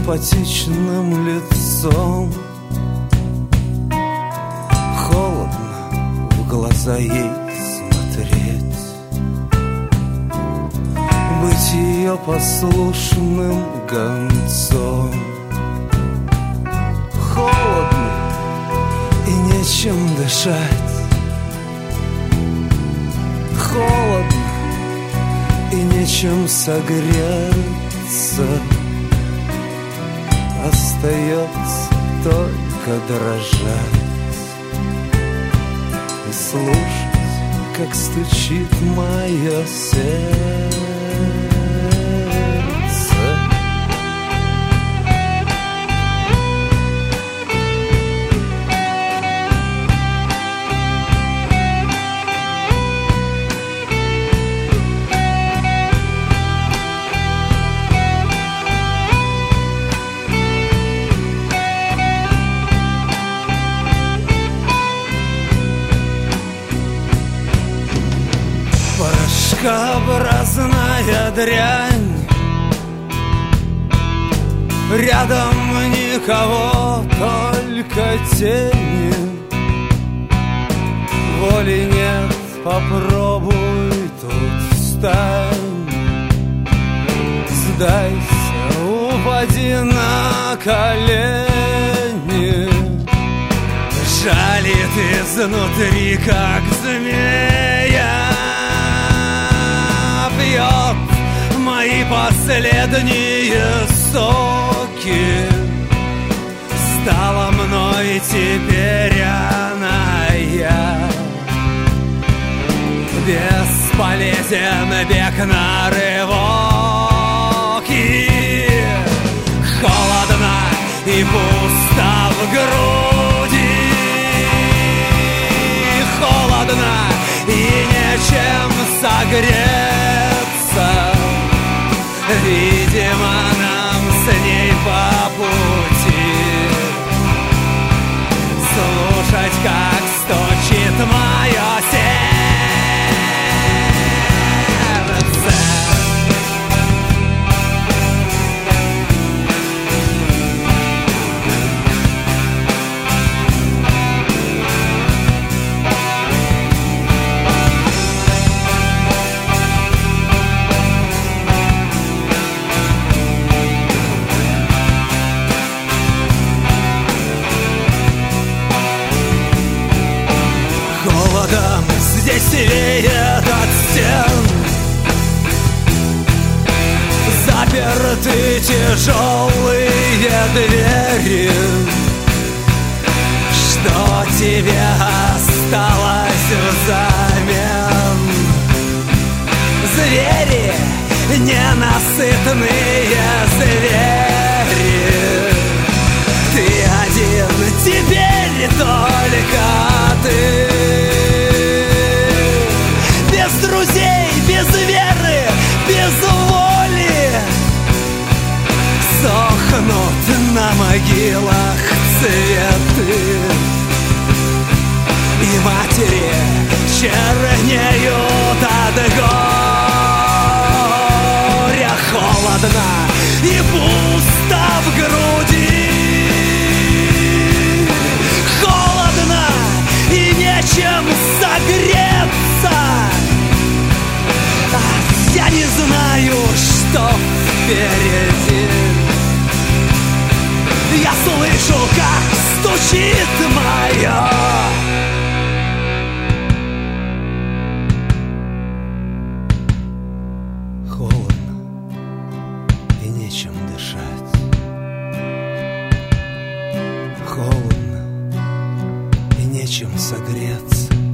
апатичным лицом. Холодно в глаза ей смотреть, быть ее послушным гонцом. Холодно и нечем дышать, холодно и нечем согреться. Остается только дрожать и слушать, как стучит мое сердце. Порошкообразная дрянь, рядом никого, только тени. Воли нет, попробуй тут встань. Сдайся, упади на колени. Жалит изнутри, как змея, пьет мои последние соки. Стала мной теперь она, я. Бесполезен бег на рывоки. Холодно и пусто в груди, холодно и нечем согреться. Видимо, нам с ней по пути слушать, как стучит мое сердце. Здесь веет от стен, заперты тяжелые двери. Что тебе осталось взамен? Звери, ненасытные звери. Ты один, теперь только ты. Без друзей, без веры, без воли сохнут на могилах цветы. И матери чернеют от горя. Холодно и пусто в груди, холодно и нечем согреться. Я не знаю, что впереди. Я слышу, как стучит моё. Холодно и нечем дышать. Холодно и нечем согреться.